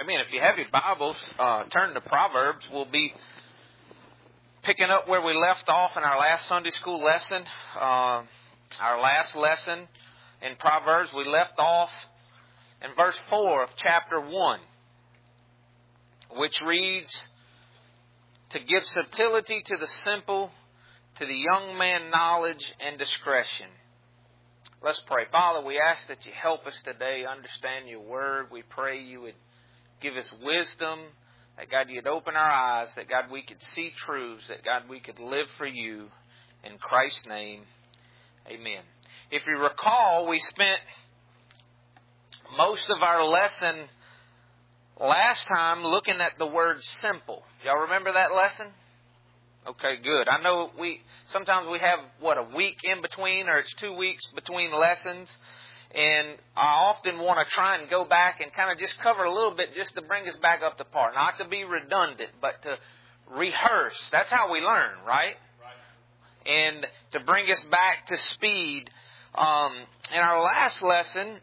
Amen. If you have your Bibles, turn to Proverbs. We'll be picking up where we left off in our last Sunday school lesson. Our last lesson in Proverbs, we left off in verse 4 of chapter 1, which reads, "To give subtlety to the simple, to the young man knowledge and discretion." Let's pray. Father, we ask that you help us today understand your word. We pray you would give us wisdom, that God, you'd open our eyes, that God, we could see truths, that God, we could live for you. In Christ's name, amen. If you recall, we spent most of our lesson last time looking at the word simple. Y'all remember that lesson? Okay, good. I know sometimes we have, a week in between, or it's 2 weeks between lessons. And I often want to try and go back and kind of just cover a little bit just to bring us back up to par. Not to be redundant, but to rehearse. That's how we learn, right? And to bring us back to speed. In our last lesson,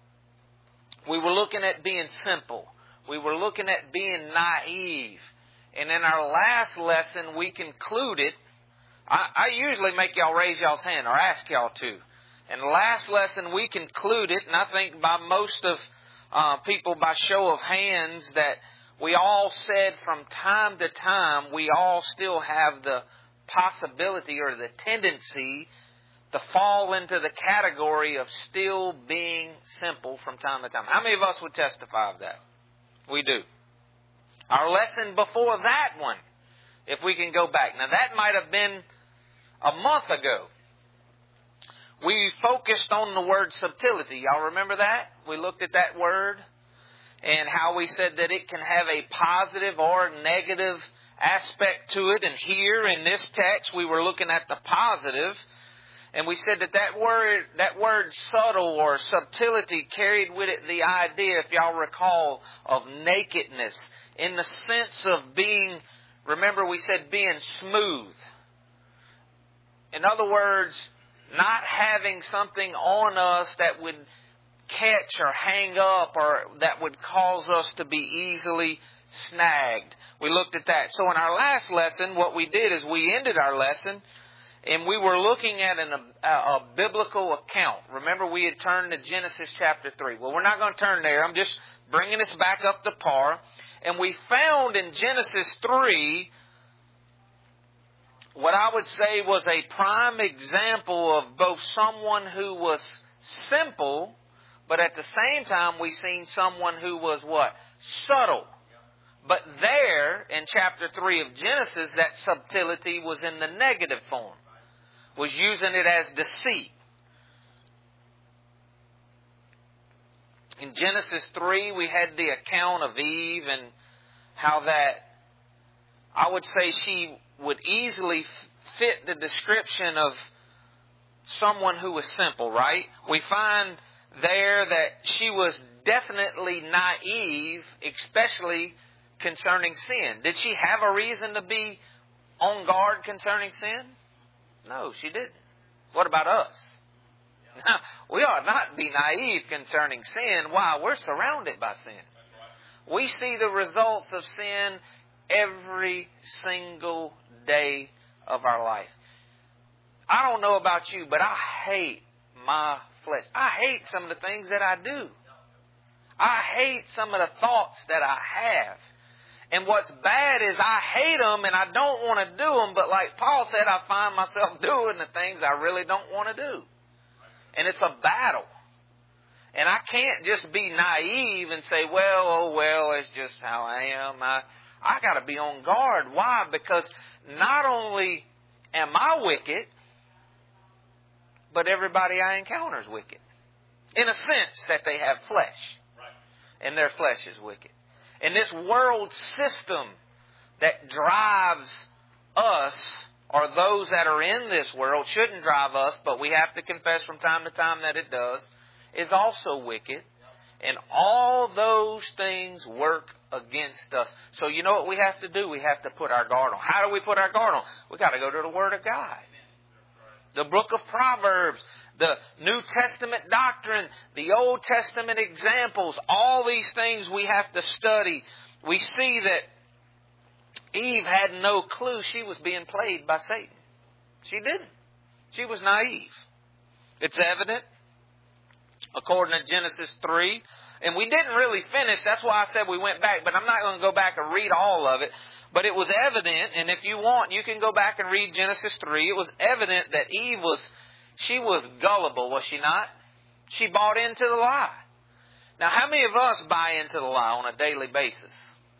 we were looking at being simple. We were looking at being naive. And in our last lesson, we concluded, I usually make y'all raise y'all's hand or ask y'all to. In the last lesson, we concluded, and I think by most of people by show of hands, that we all said from time to time, we all still have the possibility or the tendency to fall into the category of still being simple from time to time. How many of us would testify of that? We do. Our lesson before that one, if we can go back. Now that might have been a month ago. We focused on the word subtlety. Y'all remember that? We looked at that word and how we said that it can have a positive or negative aspect to it. And here in this text, we were looking at the positive. And we said that word subtle or subtlety carried with it the idea, if y'all recall, of nakedness. In the sense of being, remember we said being smooth. In other words, not having something on us that would catch or hang up or that would cause us to be easily snagged. We looked at that. So in our last lesson, what we did is we ended our lesson and we were looking at a biblical account. Remember, we had turned to Genesis chapter 3. Well, we're not going to turn there. I'm just bringing us back up to par. And we found in Genesis 3 what I would say was a prime example of both someone who was simple, but at the same time we seen someone who was what? Subtle. But there, in chapter 3 of Genesis, that subtlety was in the negative form. Was using it as deceit. In Genesis 3, we had the account of Eve and how that, I would say she would easily fit the description of someone who was simple, right? We find there that she was definitely naive, especially concerning sin. Did she have a reason to be on guard concerning sin? No, she didn't. What about us? Now, we ought not be naive concerning sin. Why? We're surrounded by sin. We see the results of sin every single day of our life. I don't know about you, but I hate my flesh. I hate some of the things that I do. I hate some of the thoughts that I have. And what's bad is I hate them and I don't want to do them, but like Paul said, I find myself doing the things I really don't want to do. And it's a battle. And I can't just be naive and say, well, it's just how I am. I got to be on guard. Why? Because not only am I wicked, but everybody I encounter is wicked. In a sense that they have flesh. And their flesh is wicked. And this world system that drives us, or those that are in this world, shouldn't drive us, but we have to confess from time to time that it does, is also wicked. And all those things work against us. So you know what we have to do? We have to put our guard on. How do we put our guard on? We got to go to the Word of God. the book of Proverbs, the New Testament doctrine, the Old Testament examples, all these things we have to study. We see that Eve had no clue she was being played by Satan. She didn't. She was naive. It's evident according to Genesis 3. And we didn't really finish. That's why I said we went back. But I'm not going to go back and read all of it. But it was evident, and if you want, you can go back and read Genesis 3. It was evident that Eve she was gullible, was she not? She bought into the lie. Now, how many of us buy into the lie on a daily basis?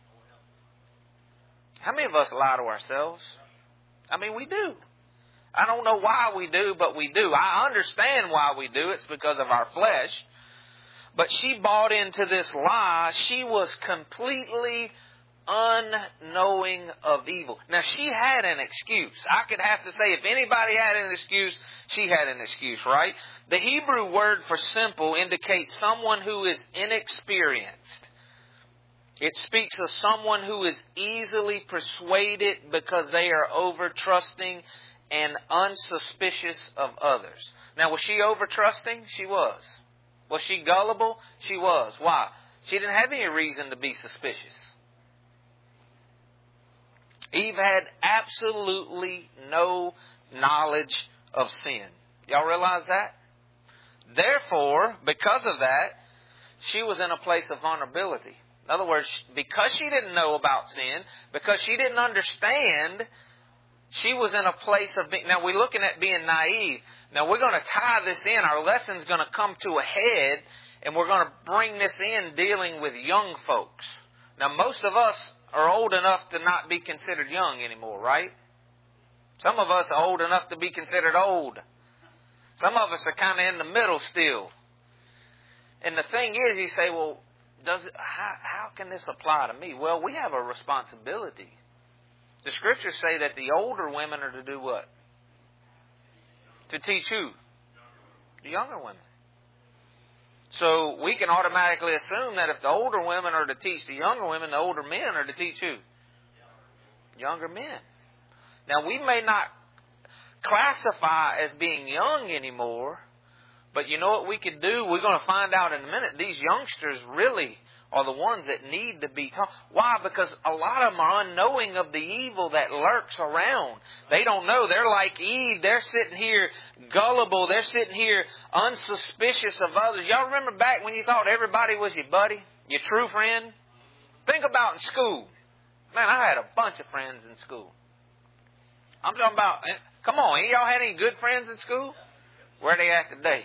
How many of us lie to ourselves? I mean, we do. I don't know why we do, but we do. I understand why we do. It's because of our flesh. But she bought into this lie. She was completely unknowing of evil. Now, she had an excuse. I could have to say, if anybody had an excuse, she had an excuse, right? The Hebrew word for simple indicates someone who is inexperienced. It speaks of someone who is easily persuaded because they are over-trusting and unsuspicious of others. Now, was she over-trusting? She was. Was she gullible? She was. Why? She didn't have any reason to be suspicious. Eve had absolutely no knowledge of sin. Y'all realize that? Therefore, because of that, she was in a place of vulnerability. In other words, because she didn't know about sin, because she didn't understand, she was in a place of being... Now, we're looking at being naive. Now, we're going to tie this in. Our lesson's going to come to a head, and we're going to bring this in dealing with young folks. Now, most of us are old enough to not be considered young anymore, right? Some of us are old enough to be considered old. Some of us are kind of in the middle still. And the thing is, you say, well, how can this apply to me? Well, we have a responsibility. The Scriptures say that the older women are to do what? To teach who? The younger women. So we can automatically assume that if the older women are to teach the younger women, the older men are to teach who? Younger men. Now, we may not classify as being young anymore, but you know what we could do? We're going to find out in a minute. These youngsters really are the ones that need to be taught. Why? Because a lot of them are unknowing of the evil that lurks around. They don't know. They're like Eve. They're sitting here gullible. They're sitting here unsuspicious of others. Y'all remember back when you thought everybody was your buddy, your true friend? Think about in school. Man, I had a bunch of friends in school. I'm talking about, come on, y'all had any good friends in school? Where are they at today?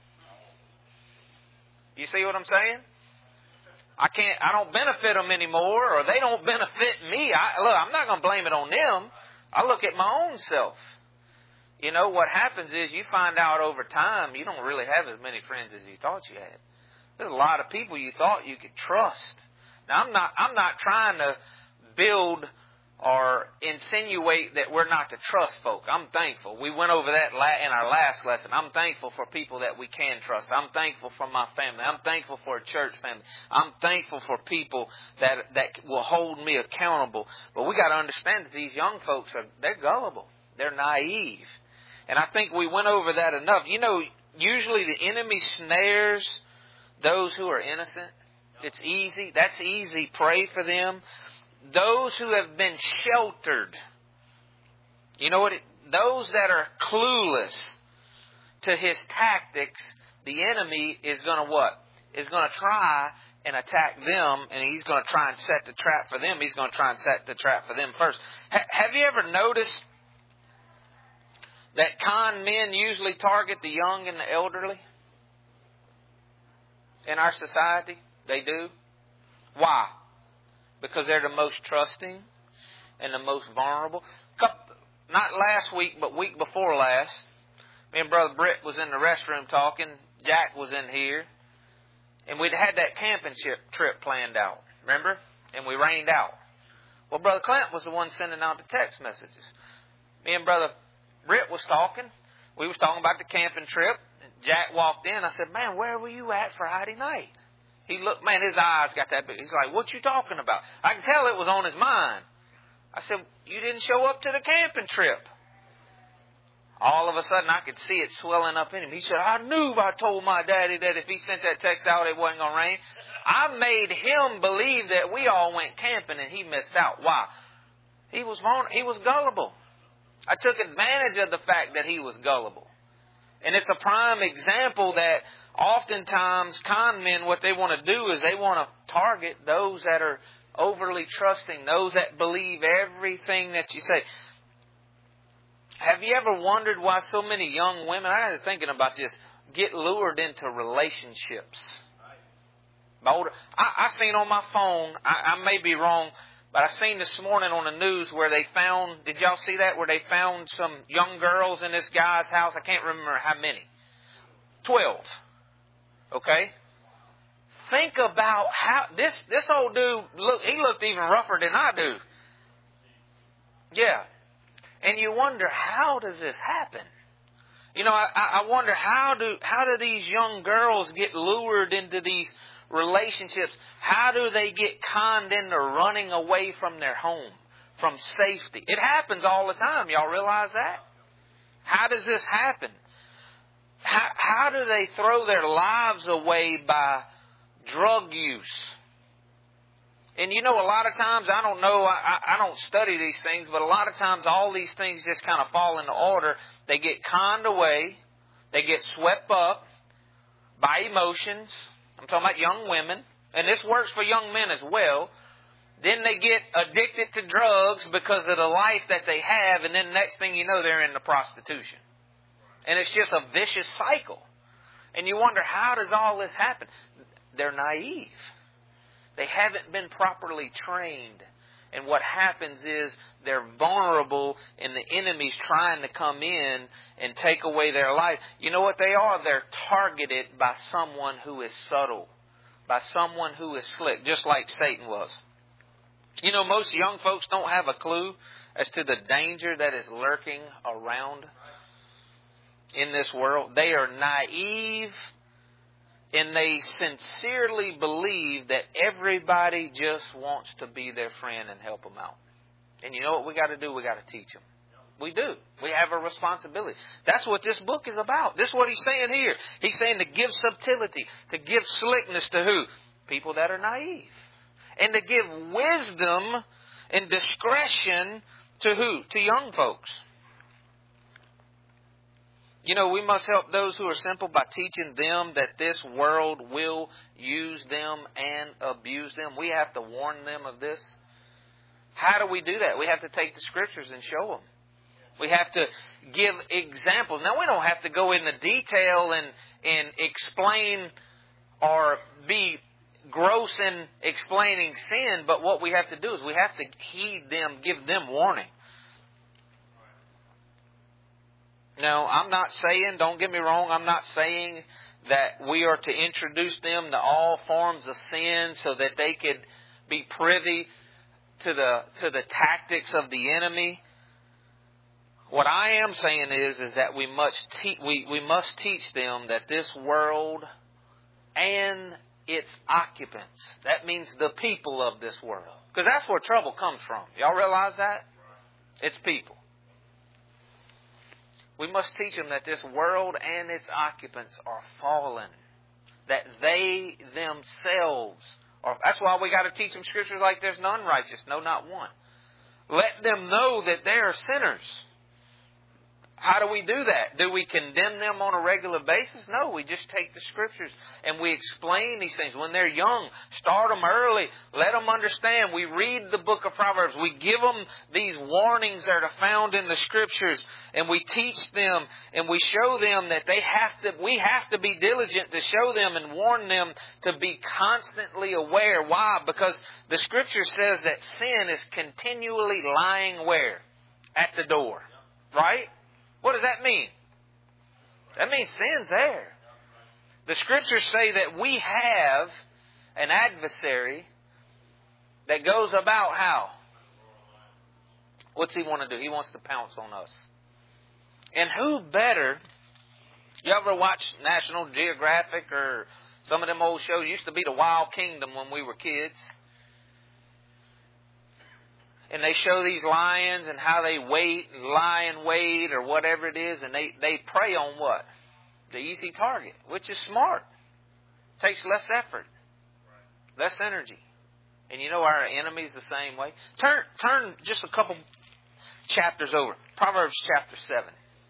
You see what I'm saying? I don't benefit them anymore, or they don't benefit me. I'm not going to blame it on them. I look at my own self. You know, what happens is you find out over time you don't really have as many friends as you thought you had. There's a lot of people you thought you could trust. Now, I'm not trying to build or insinuate that we're not to trust folk. I'm thankful. We went over that in our last lesson. I'm thankful for people that we can trust. I'm thankful for my family. I'm thankful for a church family. I'm thankful for people that will hold me accountable. But we got to understand that these young folks they're gullible. They're naive. And I think we went over that enough. You know, usually the enemy snares those who are innocent. It's easy. That's easy prey for them. Those who have been sheltered, you know what? Those that are clueless to his tactics, the enemy is going to what? Is going to try and attack them, and he's going to try and set the trap for them. He's going to try and set the trap for them first. Have you ever noticed that con men usually target the young and the elderly in our society? They do. Why? Because they're the most trusting and the most vulnerable. Not last week, but week before last, me and Brother Britt was in the restroom talking. Jack was in here. And we'd had that camping trip planned out. Remember? And we rained out. Well, Brother Clint was the one sending out the text messages. Me and Brother Britt was talking. We was talking about the camping trip. Jack walked in. I said, man, where were you at Friday night? He looked, man, his eyes got that big. He's like, what you talking about? I can tell it was on his mind. I said, you didn't show up to the camping trip. All of a sudden, I could see it swelling up in him. He said, I knew I told my daddy that if he sent that text out, it wasn't going to rain. I made him believe that we all went camping and he missed out. Why? He was gullible. I took advantage of the fact that he was gullible. And it's a prime example that oftentimes con men, what they want to do is they want to target those that are overly trusting, those that believe everything that you say. Have you ever wondered why so many young women, I got thinking about this, get lured into relationships? I seen on my phone, I may be wrong, but I seen this morning on the news where they found, did y'all see that? Where they found some young girls in this guy's house. I can't remember how many. 12. Okay? Think about how, this old dude, he looked even rougher than I do. Yeah. And you wonder, how does this happen? You know, I wonder, how do these young girls get lured into these relationships? How do they get conned into running away from their home, from safety? It happens all the time. Y'all realize that? How does this happen? How do they throw their lives away by drug use? And you know, a lot of times, I don't know, I don't study these things, but a lot of times all these things just kind of fall into order. They get conned away. They get swept up by emotions. I'm talking about young women. And this works for young men as well. Then they get addicted to drugs because of the life that they have. And then next thing you know, they're into prostitution. And it's just a vicious cycle. And you wonder, how does all this happen? They're naive. They haven't been properly trained. And what happens is they're vulnerable and the enemy's trying to come in and take away their life. You know what they are? They're targeted by someone who is subtle, by someone who is slick, just like Satan was. You know, most young folks don't have a clue as to the danger that is lurking around in this world. They are naive. And they sincerely believe that everybody just wants to be their friend and help them out. And you know what we got to do? We got to teach them. We do. We have a responsibility. That's what this book is about. This is what he's saying here. He's saying to give subtlety, to give slickness to who? People that are naive. And to give wisdom and discretion to who? To young folks. You know, we must help those who are simple by teaching them that this world will use them and abuse them. We have to warn them of this. How do we do that? We have to take the Scriptures and show them. We have to give examples. Now, we don't have to go into detail and explain or be gross in explaining sin, but what we have to do is we have to heed them, give them warning. Now, I'm not saying, don't get me wrong, I'm not saying that we are to introduce them to all forms of sin so that they could be privy to the tactics of the enemy. What I am saying is that we must teach them that this world and its occupants, that means the people of this world, because that's where trouble comes from. Y'all realize that? It's people. We must teach them that this world and its occupants are fallen. That they themselves are. That's why we got to teach them scriptures like there's none righteous. No, not one. Let them know that they are sinners. How do we do that? Do we condemn them on a regular basis? No, we just take the Scriptures and we explain these things. When they're young, start them early. Let them understand. We read the book of Proverbs. We give them these warnings that are found in the Scriptures, and we teach them and we show them that we have to be diligent to show them and warn them to be constantly aware. Why? Because the Scripture says that sin is continually lying where? At the door. Right? What does that mean? That means sin's there. The Scriptures say that we have an adversary that goes about how? What's he want to do? He wants to pounce on us. And who better? You ever watch National Geographic or some of them old shows? It used to be the Wild Kingdom when we were kids. and they show these lions and how they wait and lie in wait or whatever it is, and they prey on what? The easy target, which is smart. Takes less effort, less energy. And you know our enemy's the same way. Turn just a couple chapters over. Proverbs chapter 7.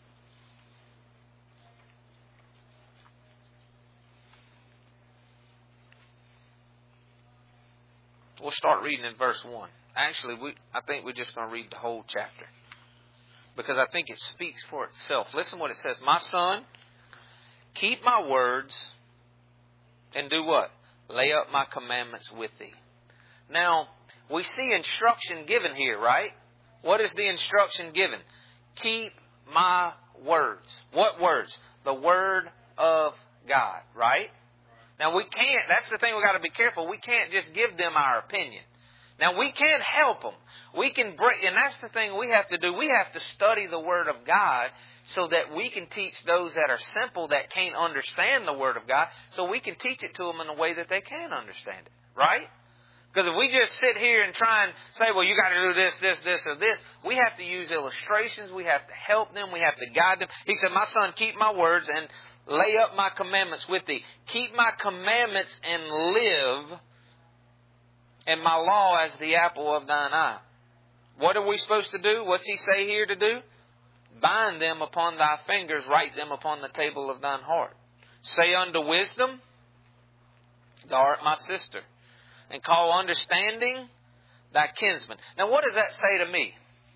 We'll start reading in verse 1. Actually, I think we're just going to read the whole chapter, because I think it speaks for itself. Listen what it says. My son, keep my words and do what? Lay up my commandments with thee. Now, we see instruction given here, right? What is the instruction given? Keep my words. What words? The Word of God, right? Now, we can't, that's the thing we've got to be careful. We can't just give them our opinion. Now, we can't help them. We can break, and that's the thing we have to do. We have to study the Word of God so that we can teach those that are simple, that can't understand the Word of God, so we can teach it to them in a way that they can understand it, right? Because if we just sit here and try and say, well, you got to do this, this, this, or this, we have to use illustrations. We have to help them. We have to guide them. He said, my son, keep my words and lay up my commandments with thee. Keep my commandments and live, and my law as the apple of thine eye. What are we supposed to do? What's he say here to do? Bind them upon thy fingers, write them upon the table of thine heart. Say unto wisdom, thou art my sister, and call understanding thy kinsman. Now what does that say to me?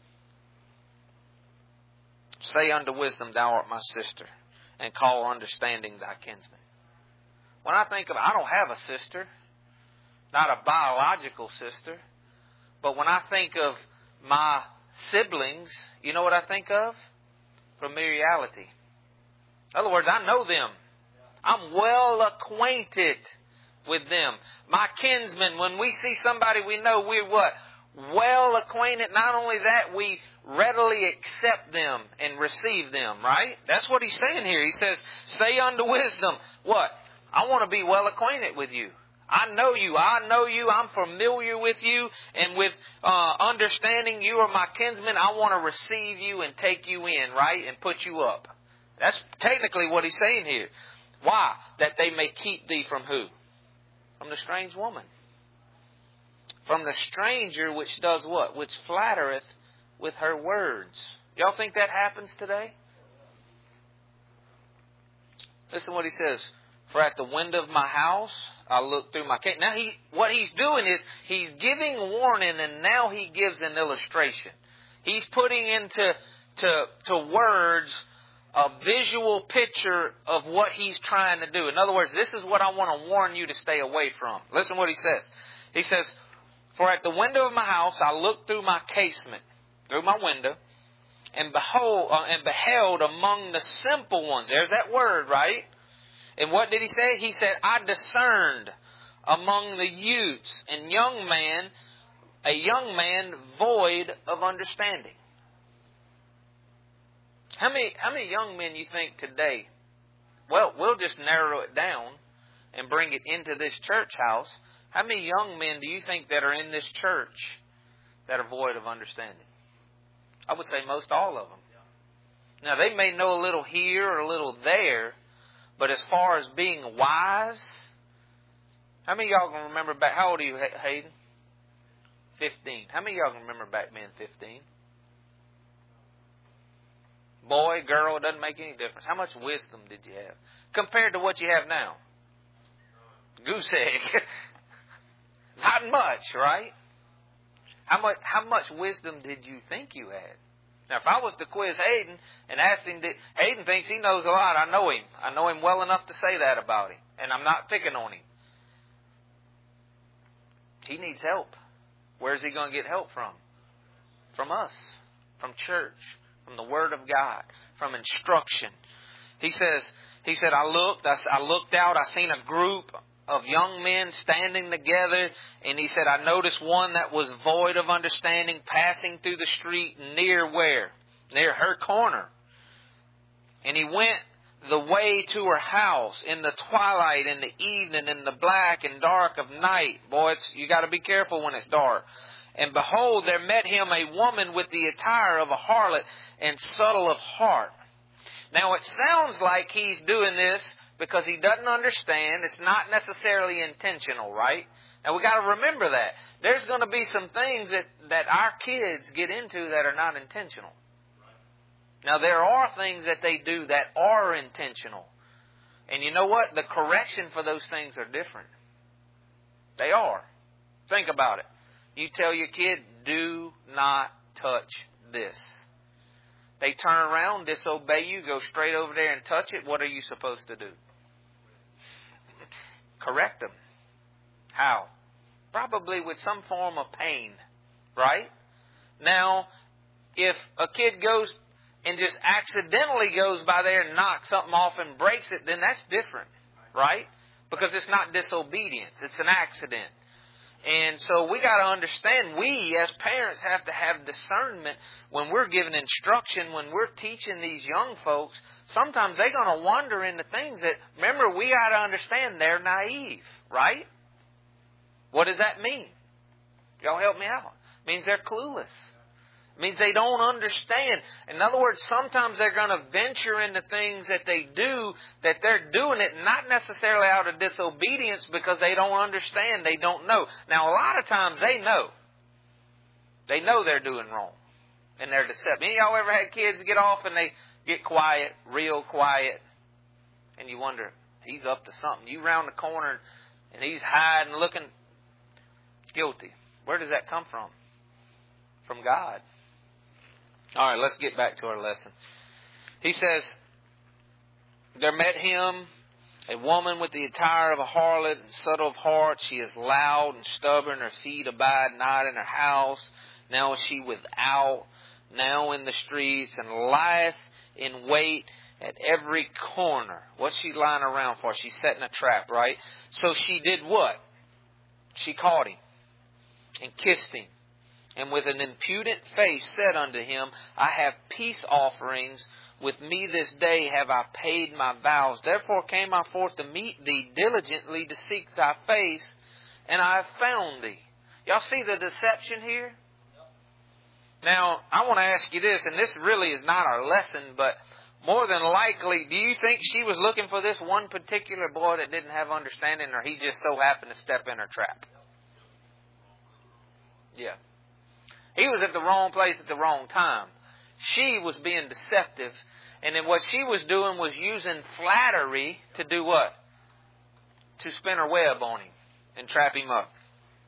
Say unto wisdom, thou art my sister, and call understanding thy kinsman. When I think of, I don't have a sister, not a biological sister, but when I think of my siblings, you know what I think of? Familiarity. In other words, I know them. I'm well acquainted with them. My kinsmen, when we see somebody we know, we're what? Well acquainted. Not only that, we readily accept them and receive them, right? That's what he's saying here. He says, say unto wisdom, what? I want to be well acquainted with you. I know you. I'm familiar with you, and with understanding you are my kinsmen, I want to receive you and take you in, right? And put you up. That's technically what he's saying here. Why? That they may keep thee from who? From the strange woman. From the stranger which does what? Which flattereth with her words. Y'all think that happens today? Listen what he says. For at the window of my house, I look through my gate. Now, what he's doing is he's giving warning, and now he gives an illustration. He's putting into words a visual picture of what he's trying to do. In other words, this is what I want to warn you to stay away from. Listen what he says. He says, for at the window of my house, I looked through my casement, through my window, and beheld among the simple ones. There's that word, right? And what did he say? He said, I discerned among the youths and a young man void of understanding. How many young men you think today, well, we'll just narrow it down and bring it into this church house. How many young men do you think that are in this church that are void of understanding? I would say most all of them. Now, they may know a little here or a little there, but as far as being wise, how many of y'all can remember back? How old are you, Hayden? 15. How many of y'all can remember back being 15? Boy, girl, it doesn't make any difference. How much wisdom did you have compared to what you have now? Goose egg. Not much, right? How much wisdom did you think you had? Now, if I was to quiz Hayden and ask him, Hayden thinks he knows a lot. I know him. I know him well enough to say that about him. And I'm not picking on him. He needs help. Where's he going to get help from? From us. From church. From the Word of God. From instruction. He said, I looked out. I seen a group of young men standing together, and he said, I noticed one that was void of understanding passing through the street near where? Near her corner. And he went the way to her house in the twilight, in the evening, in the black and dark of night. Boy, you got to be careful when it's dark. And behold, there met him a woman with the attire of a harlot and subtle of heart. Now it sounds like he's doing this because he doesn't understand. It's not necessarily intentional, right? Now we got to remember that. There's going to be some things that our kids get into that are not intentional. Now there are things that they do that are intentional. And you know what? The correction for those things are different. They are. Think about it. You tell your kid, do not touch this. They turn around, disobey you, go straight over there and touch it. What are you supposed to do? Correct them. How? Probably with some form of pain. Right? Now, if a kid goes and just accidentally goes by there and knocks something off and breaks it, then that's different. Right? Because it's not disobedience. It's an accident. And so we got to understand, we as parents have to have discernment when we're giving instruction, when we're teaching these young folks. Sometimes they're going to wander into things that, remember, we got to understand they're naive, right? What does that mean? Y'all help me out. It means they're clueless. It means they don't understand. In other words, sometimes they're going to venture into things that they do, that they're doing it not necessarily out of disobedience because they don't understand, they don't know. Now, a lot of times they know. They know they're doing wrong. And they're deceptive. Any of y'all ever had kids get off and they get quiet, real quiet, and you wonder, he's up to something. You round the corner and he's hiding, looking guilty. Where does that come from? From God. All right, let's get back to our lesson. He says, there met him a woman with the attire of a harlot and subtle of heart. She is loud and stubborn. Her feet abide not in her house. Now is she without, now in the streets, and lieth in wait at every corner. What's she lying around for? She's setting a trap, right? So she did what? She caught him and kissed him. And with an impudent face said unto him, I have peace offerings. With me this day have I paid my vows. Therefore came I forth to meet thee diligently to seek thy face, and I have found thee. Y'all see the deception here? Now, I want to ask you this, and this really is not our lesson, but more than likely, do you think she was looking for this one particular boy that didn't have understanding, or he just so happened to step in her trap? Yeah. He was at the wrong place at the wrong time. She was being deceptive. And then what she was doing was using flattery to do what? To spin her web on him and trap him up.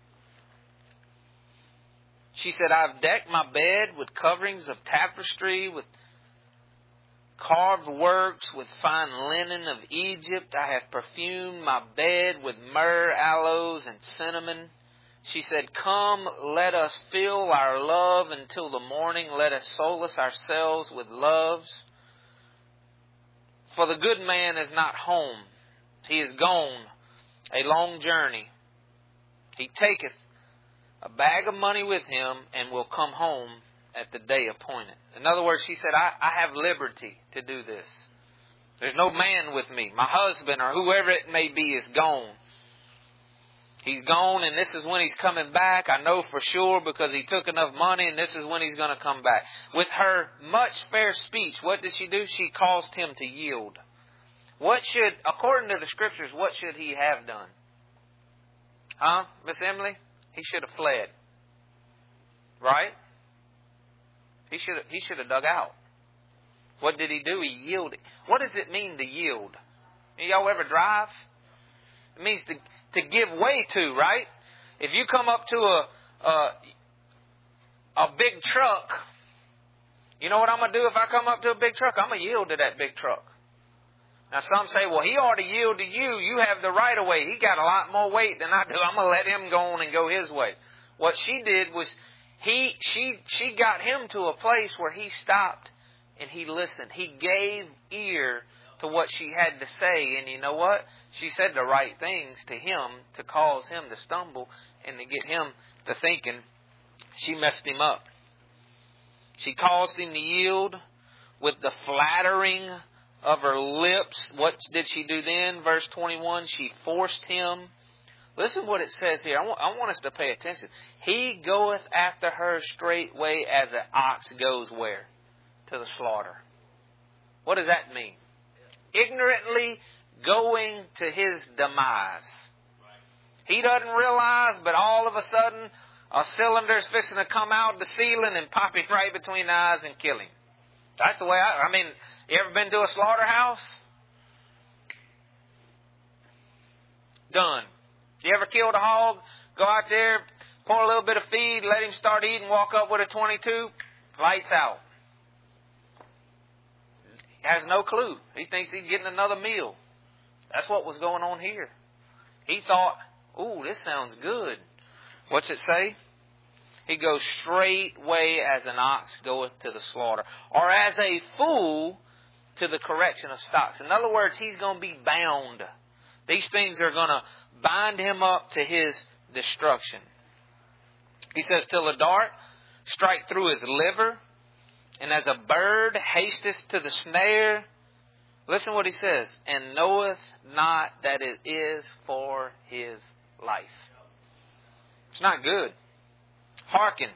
She said, I've decked my bed with coverings of tapestry, with carved works, with fine linen of Egypt. I have perfumed my bed with myrrh, aloes, and cinnamon. She said, come, let us fill our love until the morning. Let us solace ourselves with loves. For the good man is not home. He is gone a long journey. He taketh a bag of money with him and will come home at the day appointed. In other words, she said, I have liberty to do this. There's no man with me. My husband or whoever it may be is gone. He's gone, and this is when he's coming back. I know for sure because he took enough money, and this is when he's going to come back. With her much fair speech, what did she do? She caused him to yield. According to the Scriptures, what should he have done? Huh, Miss Emily? He should have fled. Right? He should have dug out. What did he do? He yielded. What does it mean to yield? Y'all ever drive? It means to give way to, right? If you come up to a big truck, you know what I'm going to do if I come up to a big truck? I'm going to yield to that big truck. Now some say, well, he ought to yield to you. You have the right of way. He got a lot more weight than I do. I'm going to let him go on and go his way. What she did was she got him to a place where he stopped and he listened. He gave ear to what she had to say. And you know what? She said the right things to him to cause him to stumble and to get him to thinking. She messed him up. She caused him to yield with the flattering of her lips. What did she do then? Verse 21, she forced him Listen what it says here. I want us to pay attention. He goeth after her straightway as an ox goes where? To the slaughter. What does that mean? Ignorantly going to his demise. He doesn't realize, but all of a sudden, a cylinder's fixing to come out of the ceiling and pop him right between the eyes and kill him. That's the way I mean, you ever been to a slaughterhouse? Done. You ever killed a hog? Go out there, pour a little bit of feed, let him start eating, walk up with a 22, lights out. He has no clue. He thinks he's getting another meal. That's what was going on here. He thought, ooh, this sounds good. What's it say? He goes straightway as an ox goeth to the slaughter, or as a fool to the correction of stocks. In other words, he's going to be bound. These things are going to bind him up to his destruction. He says, till a dart strike through his liver, and as a bird hasteth to the snare. Listen what he says, and knoweth not that it is for his life. It's not good. Hearken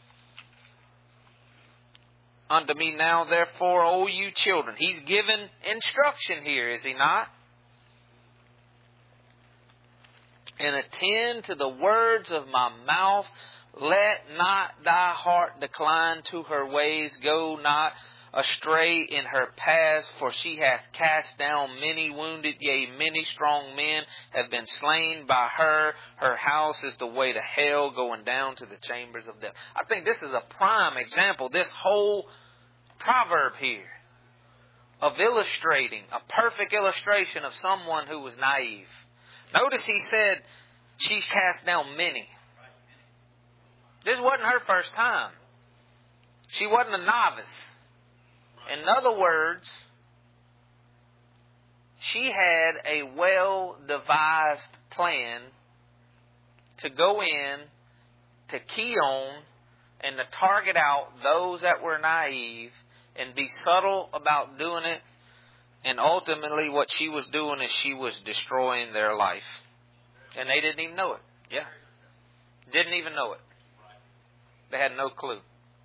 unto me now, therefore, O you children. He's given instruction here, is he not? And attend to the words of my mouth. Let not thy heart decline to her ways. Go not astray in her paths, for she hath cast down many wounded, yea, many strong men have been slain by her. Her house is the way to hell, going down to the chambers of death. I think this is a prime example, this whole proverb here, of illustrating, a perfect illustration of someone who was naive. Notice he said, she's cast down many. This wasn't her first time. She wasn't a novice. In other words, she had a well-devised plan to go in, to key on, and to target out those that were naive and be subtle about doing it. And ultimately what she was doing is she was destroying their life. And they didn't even know it. Yeah. Didn't even know it. They had no clue.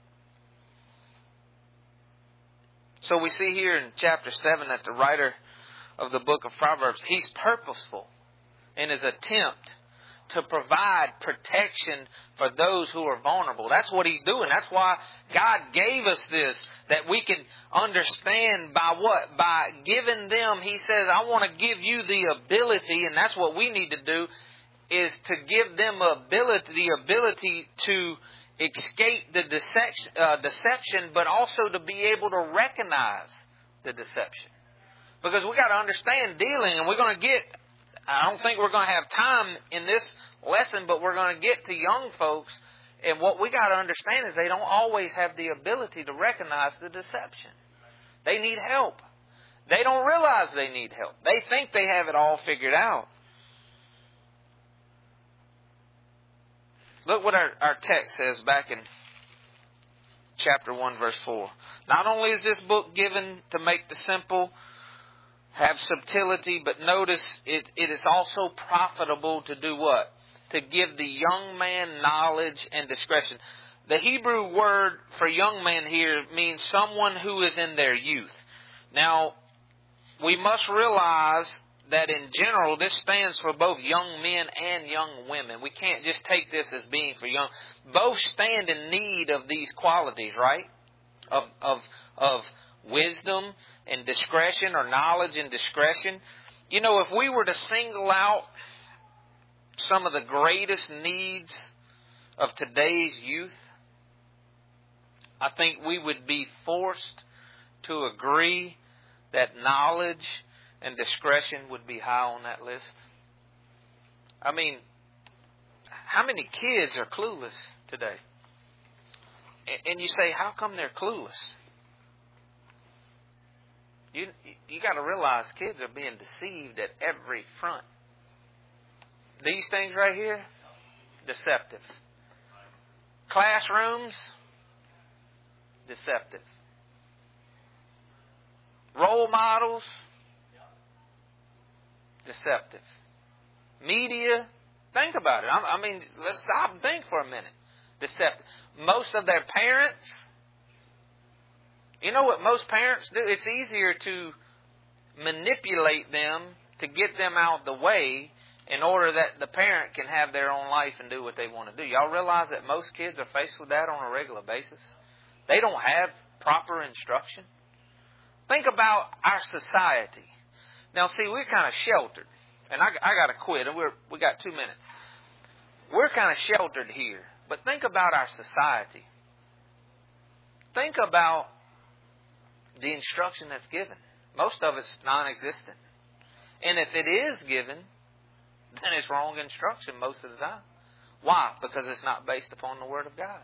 So we see here in chapter 7 that the writer of the book of Proverbs, he's purposeful in his attempt to provide protection for those who are vulnerable. That's what he's doing. That's why God gave us this, that we can understand by what? By giving them, he says, I want to give you the ability, and that's what we need to do, is to give them the ability to escape the deception, but also to be able to recognize the deception. Because we got to understand dealing, and we're going to get, I don't think we're going to have time in this lesson, but we're going to get to young folks, and what we got to understand is they don't always have the ability to recognize the deception. They need help. They don't realize they need help. They think they have it all figured out. Look what our text says back in chapter 1, verse 4. Not only is this book given to make the simple have subtlety, but notice it is also profitable to do what? To give the young man knowledge and discretion. The Hebrew word for young man here means someone who is in their youth. Now, we must realize that in general, this stands for both young men and young women. We can't just take this as being for young. Both stand in need of these qualities, right? Of wisdom and discretion, or knowledge and discretion. You know, if we were to single out some of the greatest needs of today's youth, I think we would be forced to agree that knowledge and discretion would be high on that list. I mean, how many kids are clueless today? And you say, how come they're clueless? You got to realize kids are being deceived at every front. These things right here, deceptive. Classrooms, deceptive. Role models, deceptive. Media, Think about it. I mean, let's stop and think for a minute. Deceptive. Most of their parents, you know what most parents do? It's easier to manipulate them to get them out of the way in order that the parent can have their own life and do what they want to do. Y'all realize that most kids are faced with that on a regular basis? They don't have proper instruction. Think about our society. Now, see, we're kind of sheltered. And I got to quit. We got 2 minutes. We're kind of sheltered here. But think about our society. Think about the instruction that's given. Most of it's non-existent. And if it is given, then it's wrong instruction most of the time. Why? Because it's not based upon the Word of God.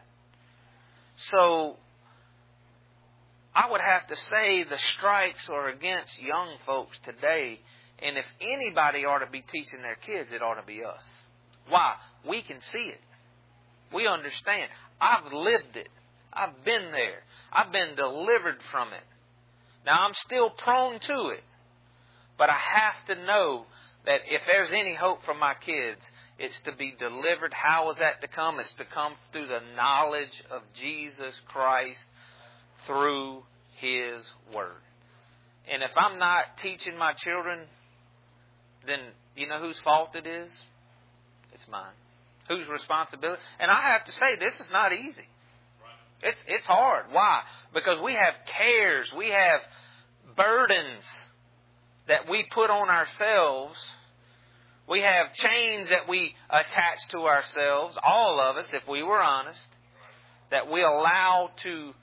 So, I would have to say the strikes are against young folks today. And if anybody ought to be teaching their kids, it ought to be us. Why? We can see it. We understand. I've lived it. I've been there. I've been delivered from it. Now, I'm still prone to it. But I have to know that if there's any hope for my kids, it's to be delivered. How is that to come? It's to come through the knowledge of Jesus Christ through His Word. And if I'm not teaching my children, then you know whose fault it is? It's mine. Whose responsibility? And I have to say, this is not easy. It's hard. Why? Because we have cares. We have burdens that we put on ourselves. We have chains that we attach to ourselves, all of us, if we were honest, that we allow to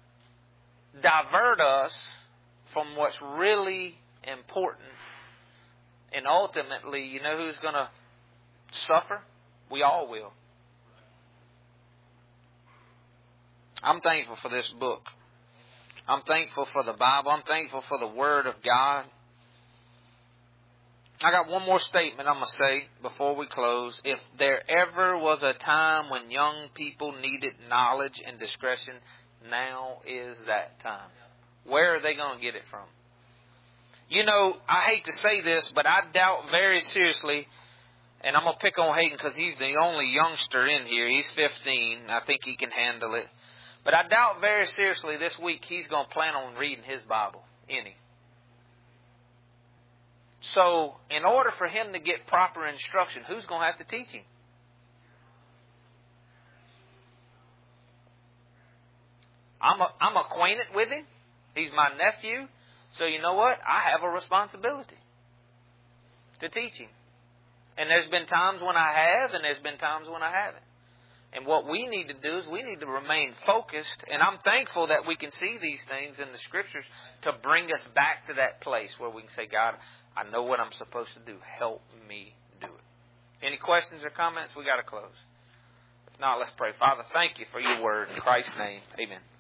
divert us from what's really important. And ultimately, you know who's going to suffer? We all will. I'm thankful for this book. I'm thankful for the Bible. I'm thankful for the Word of God. I got one more statement I'm going to say before we close. If there ever was a time when young people needed knowledge and discretion, now is that time. Where are they going to get it from? You know, I hate to say this, but I doubt very seriously, and I'm going to pick on Hayden because he's the only youngster in here. He's 15. I think he can handle it. But I doubt very seriously this week he's going to plan on reading his Bible, any. So, in order for him to get proper instruction, who's going to have to teach him? I'm acquainted with him. He's my nephew. So, you know what? I have a responsibility to teach him. And there's been times when I have, and there's been times when I haven't. And what we need to do is we need to remain focused. And I'm thankful that we can see these things in the Scriptures to bring us back to that place where we can say, God, I know what I'm supposed to do. Help me do it. Any questions or comments? We got to close. If not, let's pray. Father, thank you for your word. In Christ's name, amen.